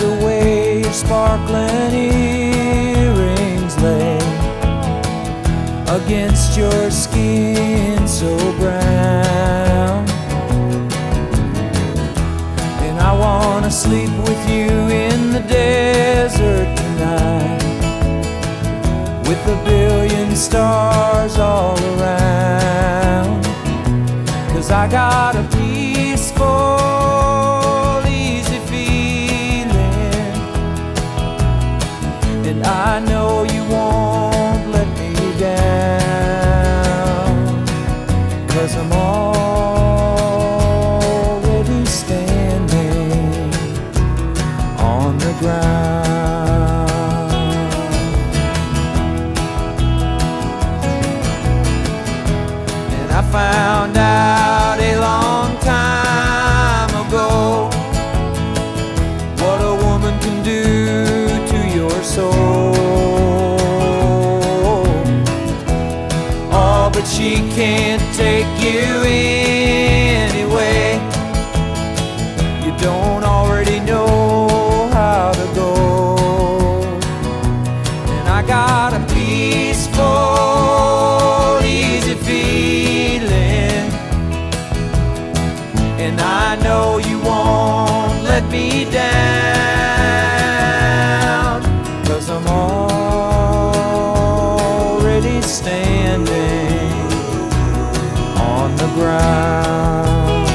the way your sparkling earrings lay against your skin so brown. And I wanna sleep with you in the desert tonight, with a billion stars all around. 'Cause I got a peaceful, easy feeling, and I know you won't let me down. 'Cause I'm already standing on the ground. And I found out a long time ago what a woman can do to your soul. Oh, but she can't take you anyway. You don't already know how to go. And I got a peaceful, easy feeling, and I know you won't let me down. 'Cause I'm already standing on the ground.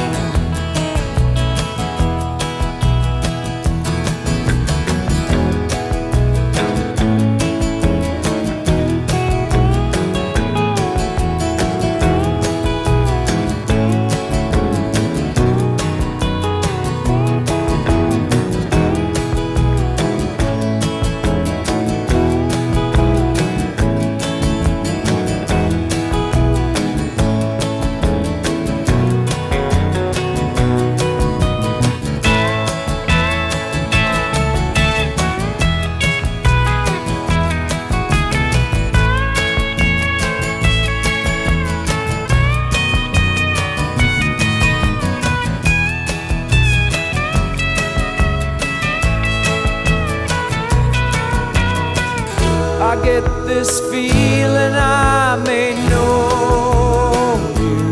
I get this feeling I may know you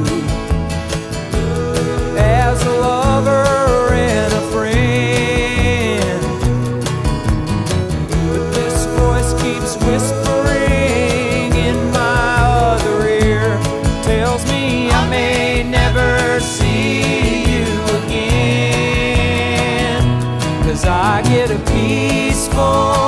as a lover and a friend, but this voice keeps whispering in my other ear, tells me I may never see you again. 'Cause I get a peaceful,